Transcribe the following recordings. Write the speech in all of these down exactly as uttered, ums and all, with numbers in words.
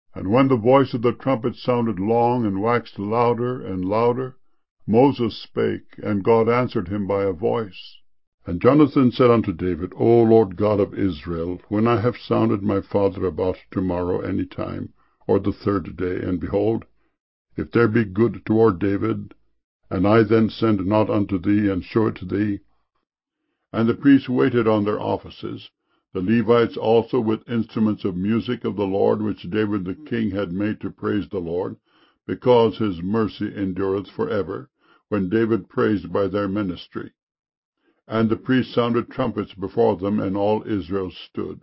And when the voice of the trumpet sounded long, and waxed louder and louder, Moses spake, and God answered him by a voice. And Jonathan said unto David, O Lord God of Israel, when I have sounded my father about tomorrow any time, or the third day, and behold, if there be good toward David, and I then send not unto thee, and show it to thee. And the priests waited on their offices, the Levites also with instruments of music of the Lord, which David the king had made to praise the Lord, because his mercy endureth for ever, when David praised by their ministry. And the priests sounded trumpets before them, and all Israel stood.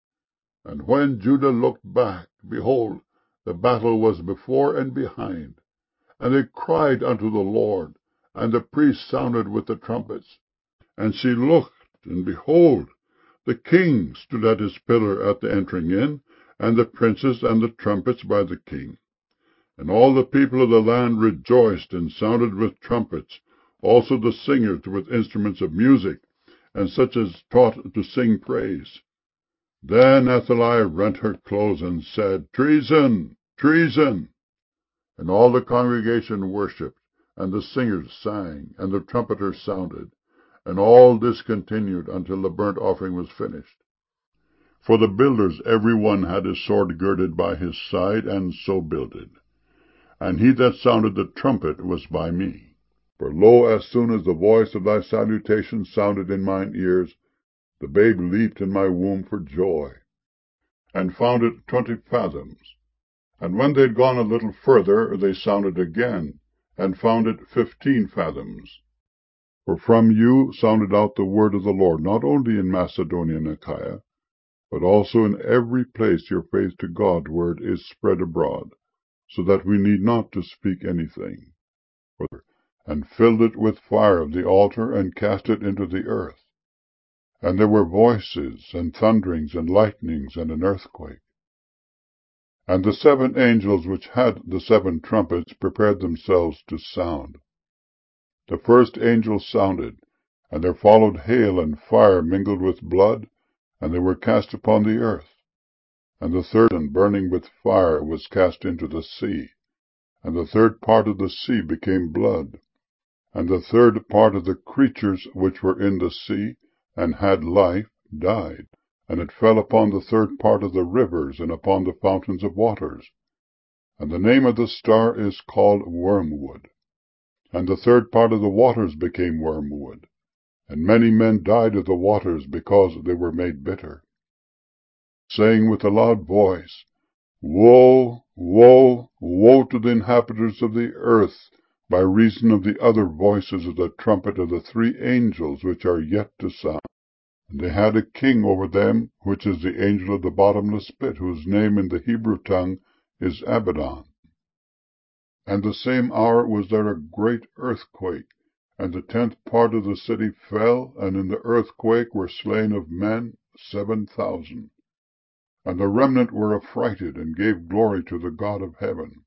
And when Judah looked back, behold, the battle was before and behind. And they cried unto the Lord, and the priests sounded with the trumpets. And she looked, and behold, the king stood at his pillar at the entering in, and the princes and the trumpets by the king. And all the people of the land rejoiced, and sounded with trumpets, also the singers with instruments of music, and such as taught to sing praise. Then Athaliah rent her clothes, and said, Treason! Treason! And all the congregation worshipped, and the singers sang, and the trumpeters sounded. And all this continued until the burnt offering was finished. For the builders every one had his sword girded by his side, and so builded. And he that sounded the trumpet was by me. For lo, as soon as the voice of thy salutation sounded in mine ears, the babe leaped in my womb for joy, and found it twenty fathoms. And when they had gone a little further, they sounded again, and found it fifteen fathoms. For from you sounded out the word of the Lord, not only in Macedonia and Achaia, but also in every place your faith to God word is spread abroad, so that we need not to speak anything. And filled it with fire of the altar, and cast it into the earth. And there were voices, and thunderings, and lightnings, and an earthquake. And the seven angels which had the seven trumpets prepared themselves to sound. The first angel sounded, and there followed hail and fire mingled with blood, and they were cast upon the earth. And the third, and burning with fire, was cast into the sea. And the third part of the sea became blood. And the third part of the creatures which were in the sea, and had life, died. And it fell upon the third part of the rivers, and upon the fountains of waters. And the name of the star is called Wormwood. And the third part of the waters became wormwood. And many men died of the waters, because they were made bitter, saying with a loud voice, Woe, woe, woe to the inhabitants of the earth, by reason of the other voices of the trumpet of the three angels which are yet to sound. And they had a king over them, which is the angel of the bottomless pit, whose name in the Hebrew tongue is Abaddon. And the same hour was there a great earthquake, and the tenth part of the city fell, and in the earthquake were slain of men seven thousand. And the remnant were affrighted, and gave glory to the God of heaven.